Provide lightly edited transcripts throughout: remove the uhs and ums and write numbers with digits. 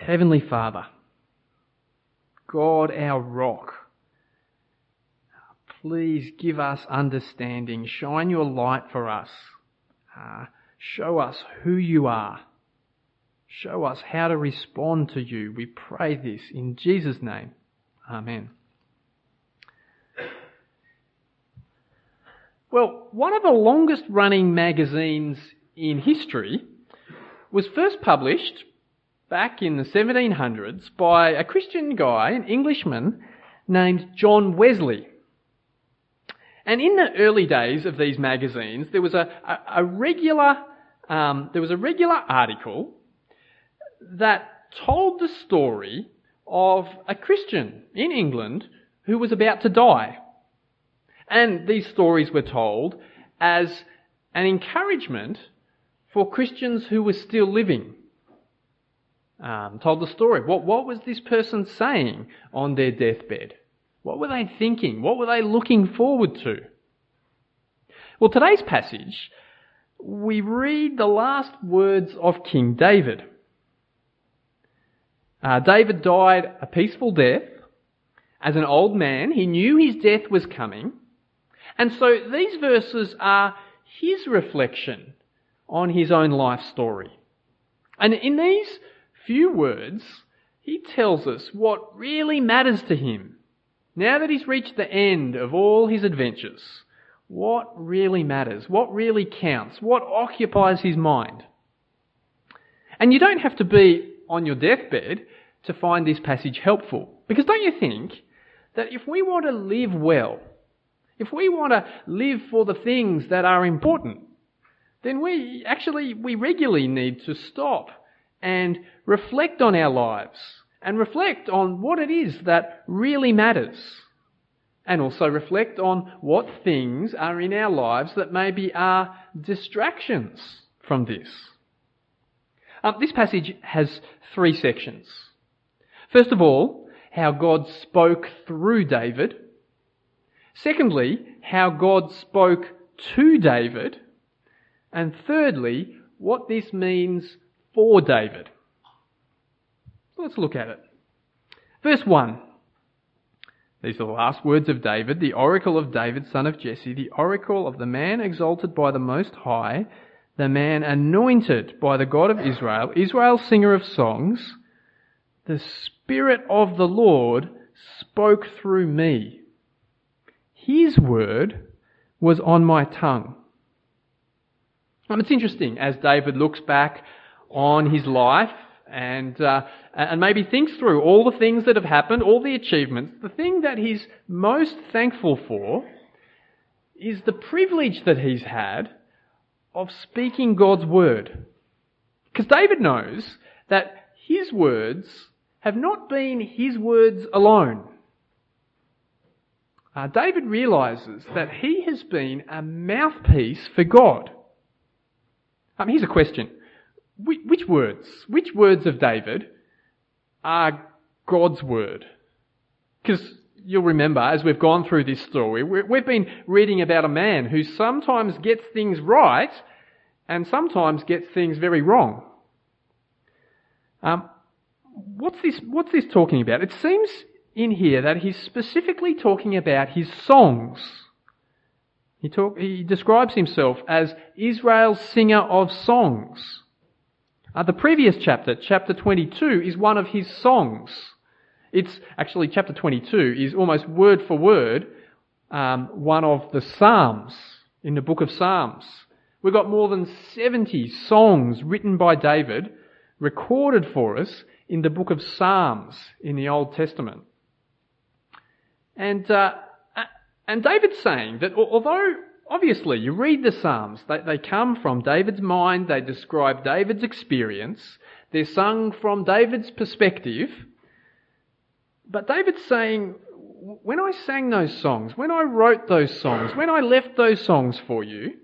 Heavenly Father, God our rock, please give us understanding. Shine your light for us. Show us who you are. Show us how to respond to you. We pray this in Jesus' name. Amen. Well, one of the longest running magazines in history was first published back in the 1700s by a Christian guy, an Englishman named John Wesley. And in the early days of these magazines, there was a regular article that told the story of a Christian in England who was about to die. And these stories were told as an encouragement for Christians who were still living. Told the story. What was this person saying on their deathbed? What were they thinking? What were they looking forward to? Well, today's passage, we read the last words of King David. David died a peaceful death. As an old man, he knew his death was coming. And so these verses are his reflection on his own life story. And in these few words, he tells us what really matters to him. Now that he's reached the end of all his adventures, what really matters? What really counts? What occupies his mind? And you don't have to be on your deathbed to find this passage helpful. Because don't you think that if we want to live well, if we want to live for the things that are important, then we regularly need to stop and reflect on our lives and reflect on what it is that really matters. And also reflect on what things are in our lives that maybe are distractions from this. This passage has 3 sections. First of all, how God spoke through David. Secondly, how God spoke to David. And thirdly, what this means for David. Let's look at it. Verse 1. These are the last words of David, the oracle of David, son of Jesse, the oracle of the man exalted by the Most High, the man anointed by the God of Israel, Israel's singer of songs. The Spirit of the Lord spoke through me. His word was on my tongue. It's interesting as David looks back on his life and maybe thinks through all the things that have happened, all the achievements. The thing that he's most thankful for is the privilege that he's had of speaking God's word. Because David knows that his words have not been his words alone. David realises that he has been a mouthpiece for God. Here's a question. Which words of David are God's word? Because you'll remember, as we've gone through this story, we've been reading about a man who sometimes gets things right and sometimes gets things very wrong. What's this talking about? It seems in here that he's specifically talking about his songs. He describes himself as Israel's singer of songs. The previous chapter 22, is one of his songs. It's actually, chapter 22 is almost word for word one of the Psalms in the book of Psalms. We've got more than 70 songs written by David, recorded for us in the book of Psalms in the Old Testament. And David's saying that although obviously you read the Psalms, they come from David's mind, they describe David's experience, they're sung from David's perspective, but David's saying, when I sang those songs, when I wrote those songs, when I left those songs for you,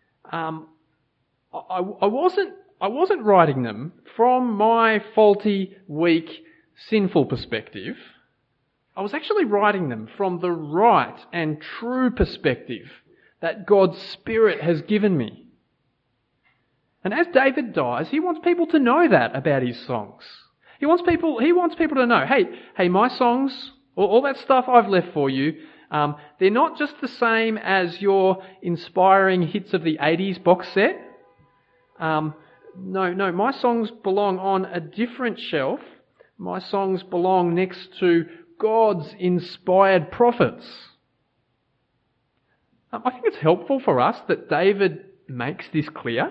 I wasn't writing them from my faulty, weak, sinful perspective. I was actually writing them from the right and true perspective that God's Spirit has given me. And as David dies, he wants people to know that about his songs. He He wants people to know, hey, my songs, all that stuff I've left for you, they're not just the same as your inspiring hits of the 80s box set. No, my songs belong on a different shelf. My songs belong next to God's inspired prophets. I think it's helpful for us that David makes this clear.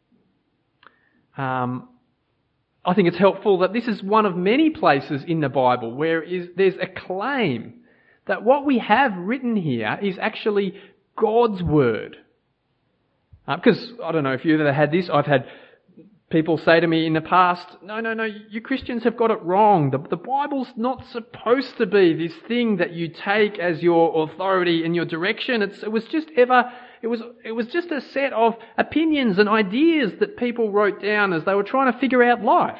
I think it's helpful that this is one of many places in the Bible where there's a claim that what we have written here is actually God's word. Because, I don't know if you've ever had this, I've had people say to me in the past, no, you Christians have got it wrong. The Bible's not supposed to be this thing that you take as your authority and your direction. It was just a set of opinions and ideas that people wrote down as they were trying to figure out life.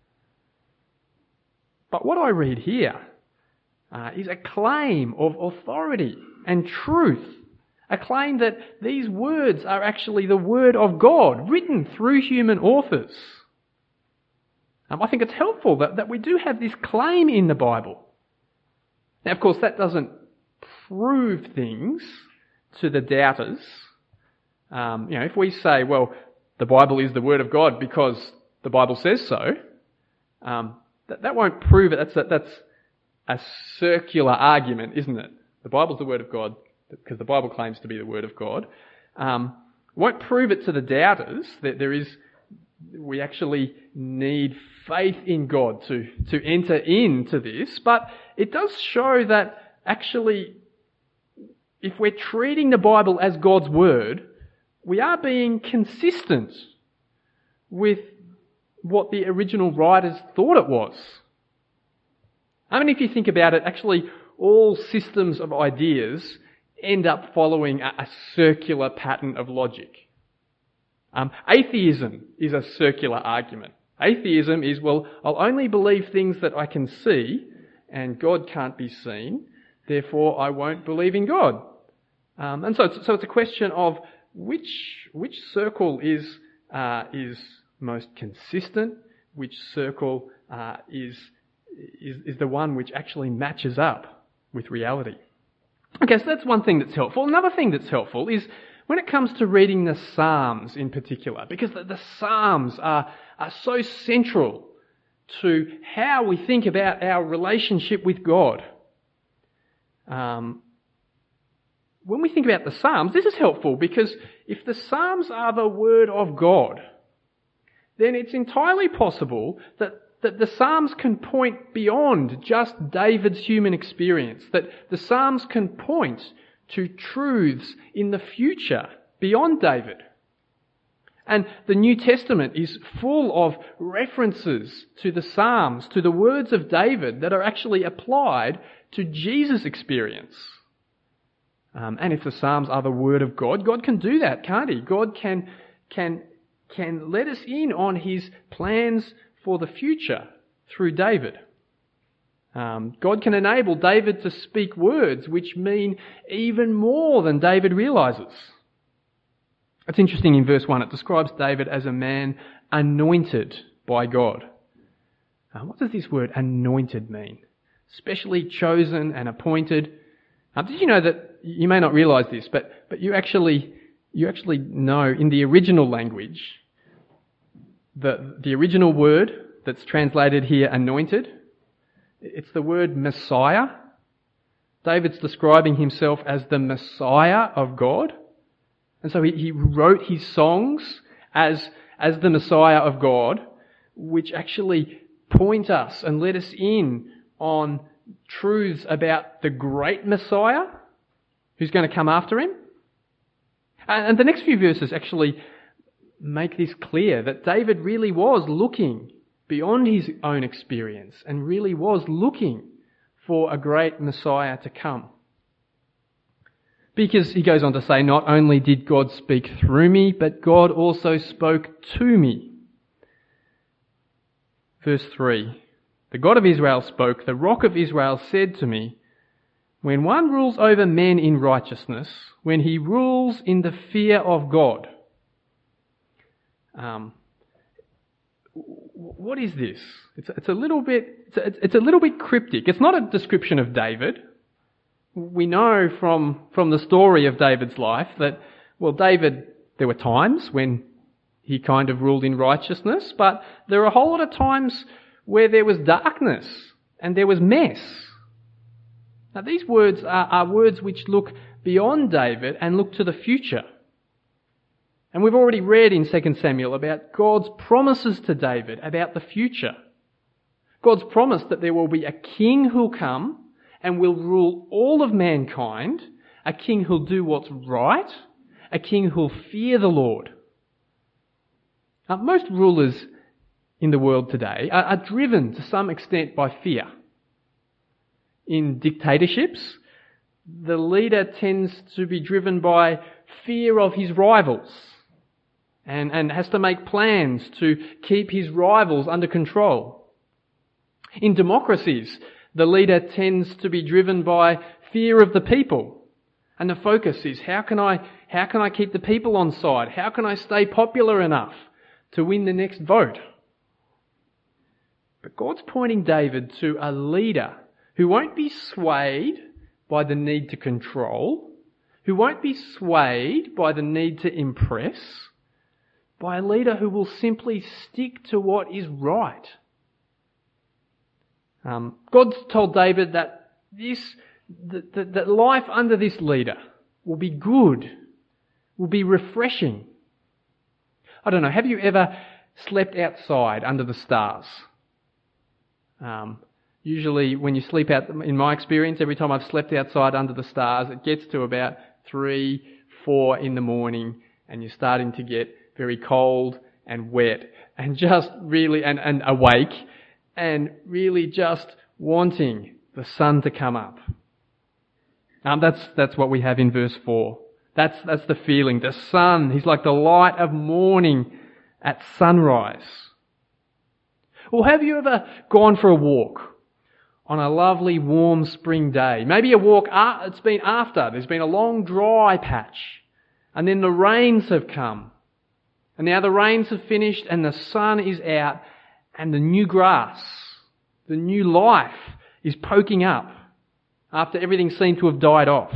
But what I read here is a claim of authority and truth. A claim that these words are actually the word of God, written through human authors. I think it's helpful that we do have this claim in the Bible. Now, of course, that doesn't prove things to the doubters. If we say, well, the Bible is the word of God because the Bible says so, that won't prove it. That's a circular argument, isn't it? The Bible's the word of God because the Bible claims to be the word of God. Won't prove it to the doubters that we actually need faith in God to enter into this, but it does show that actually, if we're treating the Bible as God's word, we are being consistent with what the original writers thought it was. I mean, if you think about it, actually all systems of ideas end up following a circular pattern of logic. Atheism is a circular argument. Atheism is, well, I'll only believe things that I can see, and God can't be seen, therefore I won't believe in God. And so it's a question of which circle is most consistent, which circle is the one which actually matches up with reality. Okay, so that's one thing that's helpful. Another thing that's helpful is when it comes to reading the Psalms in particular, because the Psalms are so central to how we think about our relationship with God. When we think about the Psalms, this is helpful because if the Psalms are the Word of God, then it's entirely possible that the Psalms can point beyond just David's human experience, that the Psalms can point to truths in the future beyond David. And the New Testament is full of references to the Psalms, to the words of David that are actually applied to Jesus' experience. And if the Psalms are the Word of God, God can do that, can't He? God can let us in on His plans for the future through David. God can enable David to speak words which mean even more than David realises. It's interesting in verse 1, it describes David as a man anointed by God. What does this word anointed mean? Specially chosen and appointed. Did you know that, you may not realise this, but you actually know in the original language, the original word that's translated here anointed, it's the word Messiah. David's describing himself as the Messiah of God. And so he wrote his songs as the Messiah of God, which actually point us and let us in on truths about the great Messiah who's going to come after him. And the next few verses actually make this clear, that David really was looking beyond his own experience and really was looking for a great Messiah to come. Because he goes on to say, not only did God speak through me, but God also spoke to me. Verse 3, the God of Israel spoke, the Rock of Israel said to me, when one rules over men in righteousness, when he rules in the fear of God. what is this? It's a little bit cryptic. It's not a description of David. We know from the story of David's life that, well, David, there were times when he kind of ruled in righteousness, but there are a whole lot of times where there was darkness and there was mess. Now these words are words which look beyond David and look to the future. And we've already read in 2 Samuel about God's promises to David about the future. God's promise that there will be a king who'll come and will rule all of mankind, a king who'll do what's right, a king who'll fear the Lord. Now, most rulers in the world today are driven to some extent by fear. In dictatorships, the leader tends to be driven by fear of his rivals and has to make plans to keep his rivals under control. In democracies, the leader tends to be driven by fear of the people, and the focus is how can I keep the people on side? How can I stay popular enough to win the next vote? But God's pointing David to a leader who won't be swayed by the need to control, who won't be swayed by the need to impress, by a leader who will simply stick to what is right. God's told David that that life under this leader will be good, will be refreshing. I don't know, have you ever slept outside under the stars? Usually when you sleep out, in my experience, every time I've slept outside under the stars, it gets to about 3, 4 in the morning and you're starting to get very cold and wet and just really, and awake and really just wanting the sun to come up. That's what we have in verse 4. That's the feeling. The sun, he's like the light of morning at sunrise. Or have you ever gone for a walk on a lovely warm spring day? Maybe a walk, it's been after, there's been a long dry patch, and then the rains have come. And now the rains have finished and the sun is out and the new grass, the new life is poking up after everything seemed to have died off.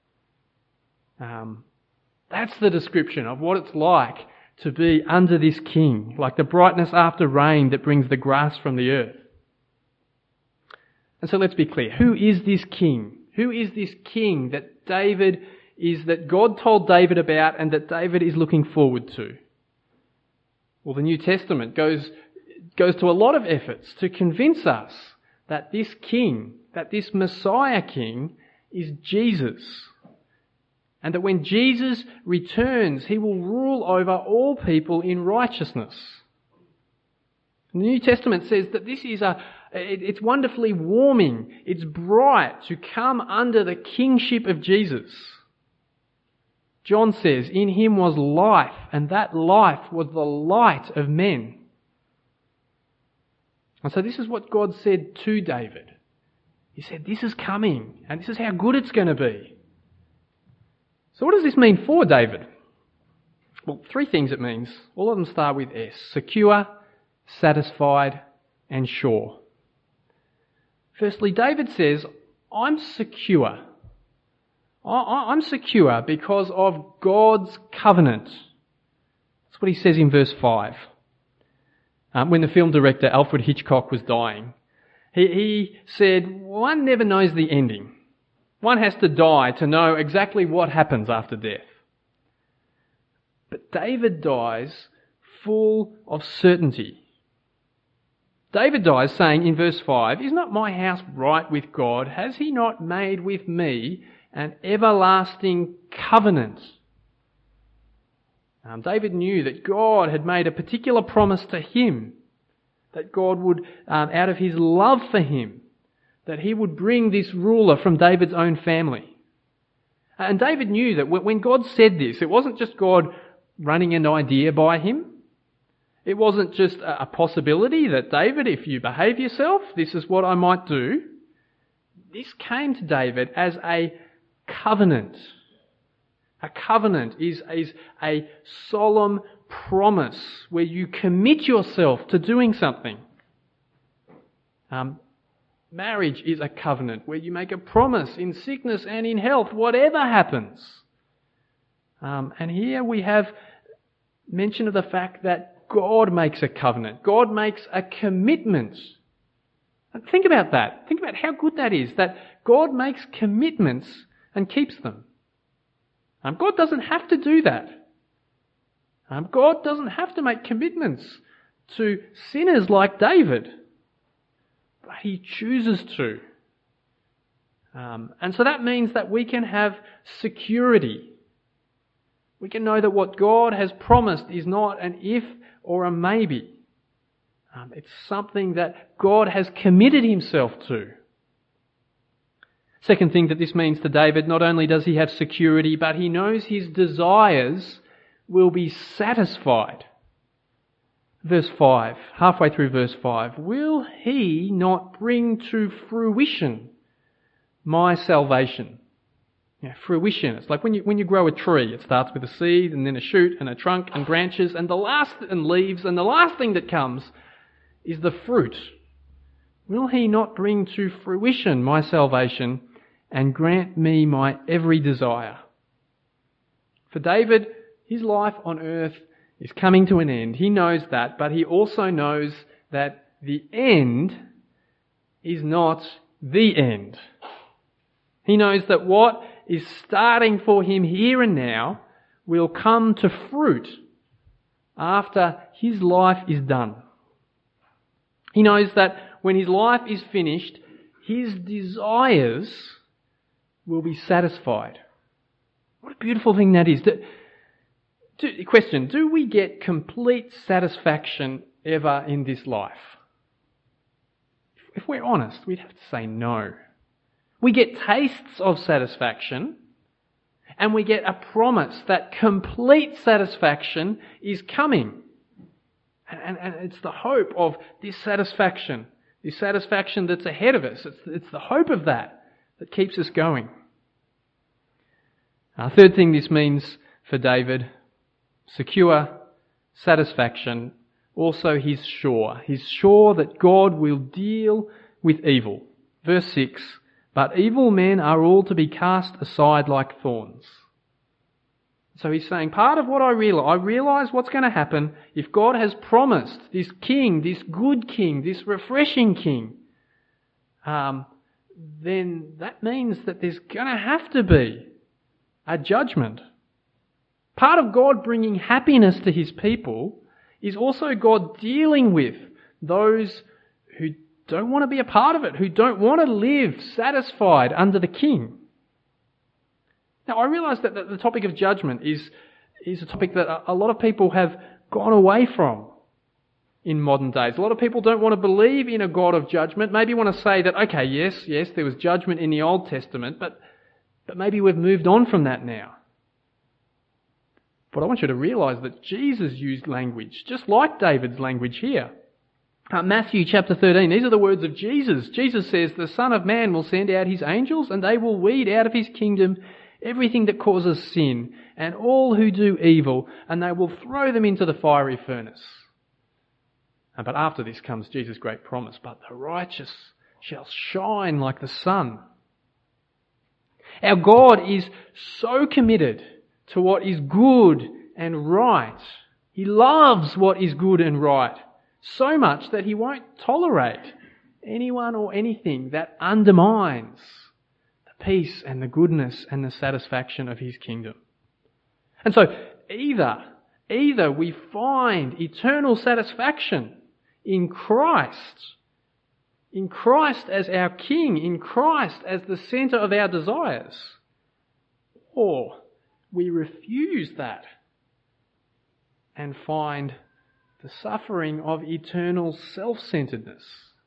That's the description of what it's like to be under this king, like the brightness after rain that brings the grass from the earth. And so let's be clear. Who is this king? Who is this king that that God told David about and that David is looking forward to? Well, the New Testament goes to a lot of efforts to convince us that this king, that this Messiah king, is Jesus. And that when Jesus returns, he will rule over all people in righteousness. The New Testament says that this is it's wonderfully warming, it's bright to come under the kingship of Jesus. John says, in him was life, and that life was the light of men. And so this is what God said to David. He said, this is coming, and this is how good it's going to be. So what does this mean for David? Well, 3 things it means. All of them start with S. Secure, satisfied, and sure. Firstly, David says, I'm secure. I'm secure because of God's covenant. That's what he says in verse 5. When the film director Alfred Hitchcock was dying, he said, one never knows the ending. One has to die to know exactly what happens after death. But David dies full of certainty. David dies saying in verse 5, is not my house right with God? Has he not made with me an everlasting covenant? David knew that God had made a particular promise to him, that God would, out of his love for him, that he would bring this ruler from David's own family. And David knew that when God said this, it wasn't just God running an idea by him. It wasn't just a possibility that, David, if you behave yourself, this is what I might do. This came to David as a covenant. A covenant is a solemn promise where you commit yourself to doing something. Marriage is a covenant where you make a promise in sickness and in health, whatever happens. And here we have mention of the fact that God makes a covenant. God makes a commitment. Think about that. Think about how good that is, that God makes commitments and keeps them. God doesn't have to do that. God doesn't have to make commitments to sinners like David, but He chooses to. And so that means that we can have security. We can know that what God has promised is not an if or a maybe. It's something that God has committed Himself to. Second thing that this means to David, not only does he have security, but he knows his desires will be satisfied. Verse 5, halfway through verse 5, will He not bring to fruition my salvation? Fruition. It's like when you grow a tree, it starts with a seed and then a shoot and a trunk and branches and leaves, and the last thing that comes is the fruit. Will He not bring to fruition my salvation and grant me my every desire? For David, his life on earth is coming to an end. He knows that, but he also knows that the end is not the end. He knows that what is starting for him here and now will come to fruit after his life is done. He knows that when his life is finished, his desires will be satisfied. What a beautiful thing that is. Question, do we get complete satisfaction ever in this life? If we're honest, we'd have to say no. We get tastes of satisfaction, and we get a promise that complete satisfaction is coming. And it's the hope of this satisfaction that's ahead of us. It's the hope of that keeps us going. Third thing this means for David, secure satisfaction. Also, he's sure. He's sure that God will deal with evil. Verse 6, but evil men are all to be cast aside like thorns. So he's saying, part of what I realise what's going to happen if God has promised this king, this good king, this refreshing king, then that means that there's going to have to be a judgment. Part of God bringing happiness to His people is also God dealing with those who don't want to be a part of it, who don't want to live satisfied under the king. Now, I realise that the topic of judgment is a topic that a lot of people have gone away from in modern days. A lot of people don't want to believe in a God of judgment. Maybe want to say that, okay, yes, there was judgment in the Old Testament, but maybe we've moved on from that now. But I want you to realise that Jesus used language just like David's language here. Matthew chapter 13, these are the words of Jesus. Jesus says, the Son of Man will send out His angels, and they will weed out of His kingdom everything that causes sin and all who do evil, and they will throw them into the fiery furnace. But after this comes Jesus' great promise, but the righteous shall shine like the sun. Our God is so committed to what is good and right. He loves what is good and right so much that He won't tolerate anyone or anything that undermines the peace and the goodness and the satisfaction of His kingdom. And so either we find eternal satisfaction in Christ as our King, in Christ as the centre of our desires, or we refuse that and find the suffering of eternal self-centeredness.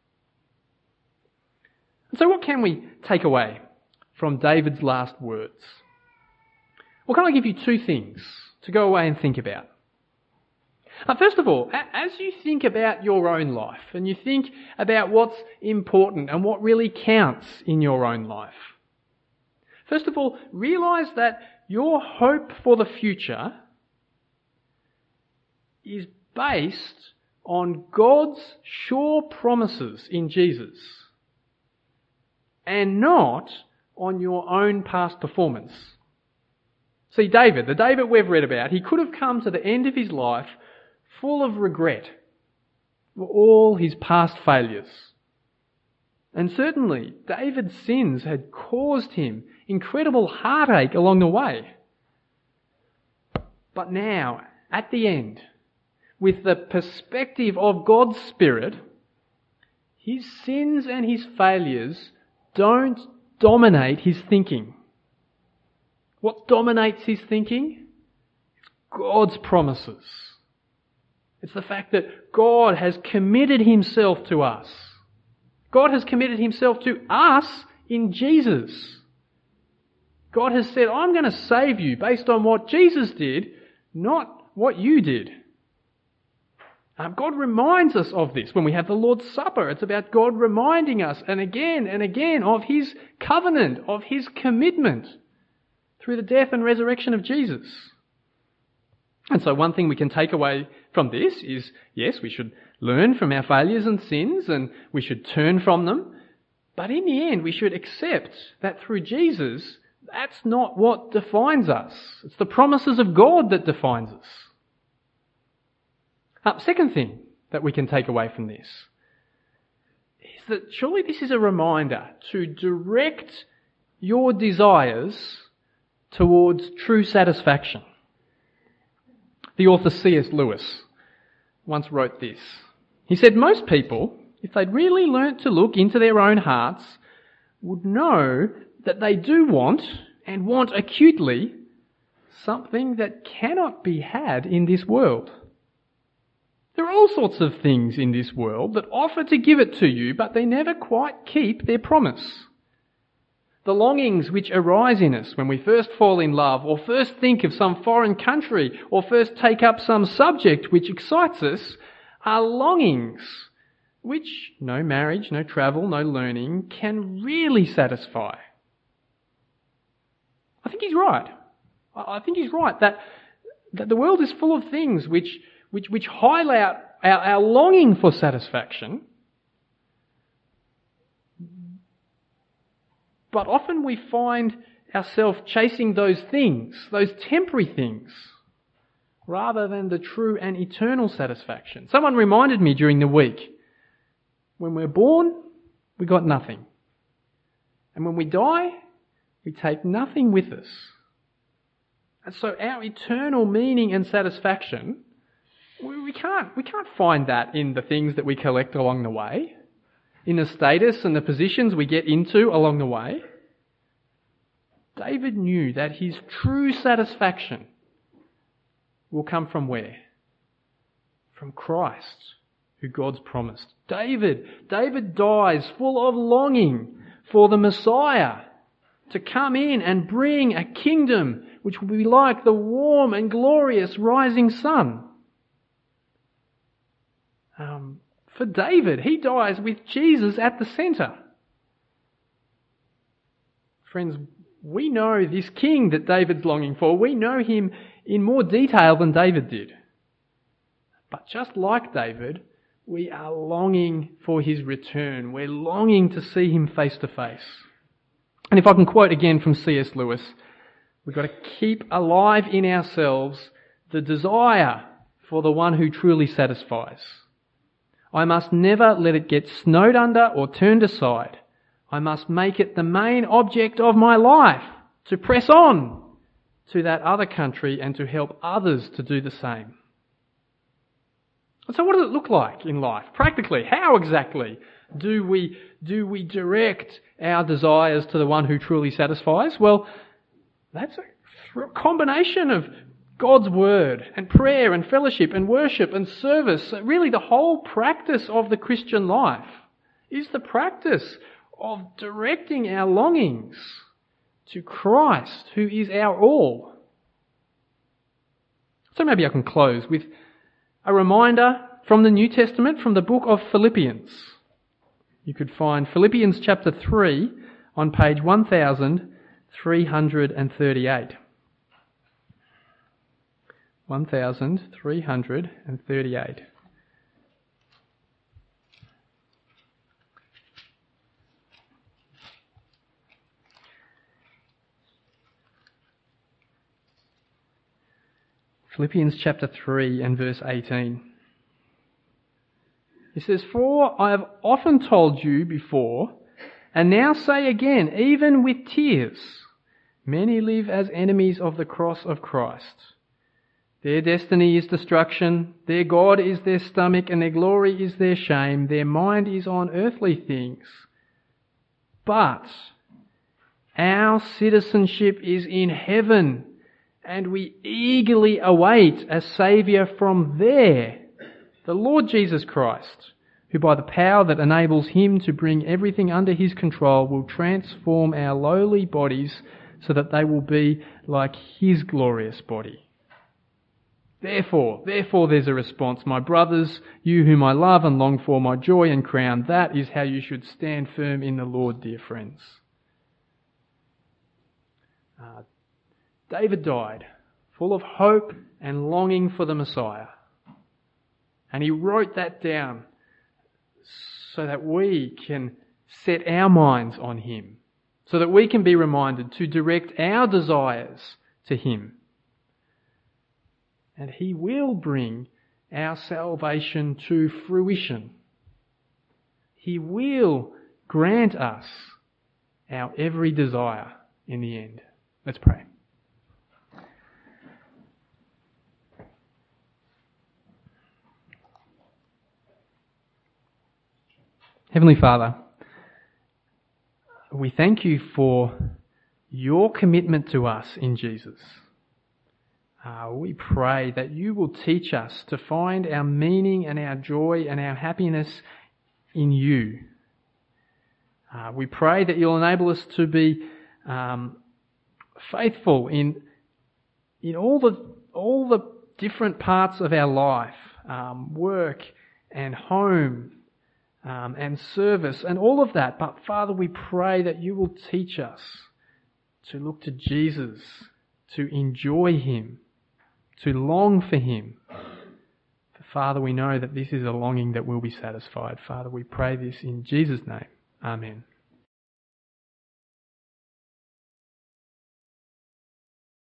And so what can we take away from David's last words? Well, can I give you two things to go away and think about? First of all, as you think about your own life and you think about what's important and what really counts in your own life, first of all, realise that your hope for the future is based on God's sure promises in Jesus and not on your own past performance. See, David, the David we've read about, he could have come to the end of his life full of regret for all his past failures. And certainly, David's sins had caused him incredible heartache along the way. But now, at the end, with the perspective of God's Spirit, his sins and his failures don't dominate his thinking. What dominates his thinking? It's God's promises. It's the fact that God has committed himself to us. God has committed himself to us in Jesus. God has said, I'm going to save you based on what Jesus did, not what you did. God reminds us of this when we have the Lord's Supper. It's about God reminding us and again of his covenant, of his commitment through the death and resurrection of Jesus. And so one thing we can take away from this is, yes, we should learn from our failures and sins and we should turn from them. But in the end, we should accept that through Jesus, that's not what defines us. It's the promises of God that defines us. Second thing that we can take away from this is that surely this is a reminder to direct your desires towards true satisfaction. The author C.S. Lewis once wrote this. He said, most people, if they'd really learnt to look into their own hearts, would know that they do want, and want acutely, something that cannot be had in this world. There are all sorts of things in this world that offer to give it to you, but they never quite keep their promise. The longings which arise in us when we first fall in love, or first think of some foreign country, or first take up some subject which excites us, are longings which no marriage, no travel, no learning can really satisfy. I think he's right. I think he's right that the world is full of things which highlight our longing for satisfaction. But often we find ourselves chasing those things, those temporary things, rather than the true and eternal satisfaction. Someone reminded me during the week, when we're born, we got nothing. And when we die, we take nothing with us. And so our eternal meaning and satisfaction, we can't find that in the things that we collect along the way, in the status and the positions we get into along the way. David knew that his true satisfaction will come from where? From Christ, who God's promised. David dies full of longing for the Messiah to come in and bring a kingdom which will be like the warm and glorious rising sun. For David, he dies with Jesus at the centre. Friends, we know this king that David's longing for. We know him in more detail than David did. But just like David, we are longing for his return. We're longing to see him face to face. And if I can quote again from C.S. Lewis, we've got to keep alive in ourselves the desire for the one who truly satisfies. I must never let it get snowed under or turned aside. I must make it the main object of my life to press on to that other country and to help others to do the same. So what does it look like in life? Practically, how exactly do we direct our desires to the one who truly satisfies? Well, that's a combination of God's Word and prayer and fellowship and worship and service. Really the whole practice of the Christian life is the practice of directing our longings to Christ, who is our all. So maybe I can close with a reminder from the New Testament, from the book of Philippians. You could find Philippians chapter 3 on page 1338. 1338. Philippians chapter 3 and verse 18. He says, "For I have often told you before, and now say again, even with tears, many live as enemies of the cross of Christ. Their destiny is destruction, their God is their stomach, and their glory is their shame. Their mind is on earthly things. But our citizenship is in heaven, and we eagerly await a Saviour from there, the Lord Jesus Christ, who by the power that enables him to bring everything under his control will transform our lowly bodies so that they will be like his glorious body." Therefore there's a response. My brothers, you whom I love and long for, my joy and crown, that is how you should stand firm in the Lord, dear friends. David died full of hope and longing for the Messiah. And he wrote that down so that we can set our minds on him, so that we can be reminded to direct our desires to him. And he will bring our salvation to fruition. He will grant us our every desire in the end. Let's pray. Heavenly Father, we thank you for your commitment to us in Jesus. We pray that you will teach us to find our meaning and our joy and our happiness in you. We pray that you'll enable us to be faithful in all the different parts of our life, work and home, and service and all of that. But Father, we pray that you will teach us to look to Jesus, to enjoy him, to long for him. For Father, we know that this is a longing that will be satisfied. Father, we pray this in Jesus' name. Amen.